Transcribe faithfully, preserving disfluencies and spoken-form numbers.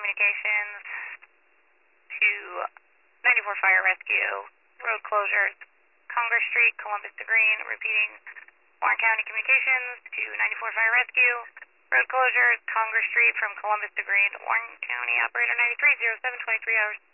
Communications to ninety-four Fire Rescue, road closures, Congress Street, Columbus to Green, repeating, Warren County Communications to ninety-four Fire Rescue, road closures, Congress Street from Columbus to Green, Warren County Operator ninety-three, zero seven, twenty-three hours.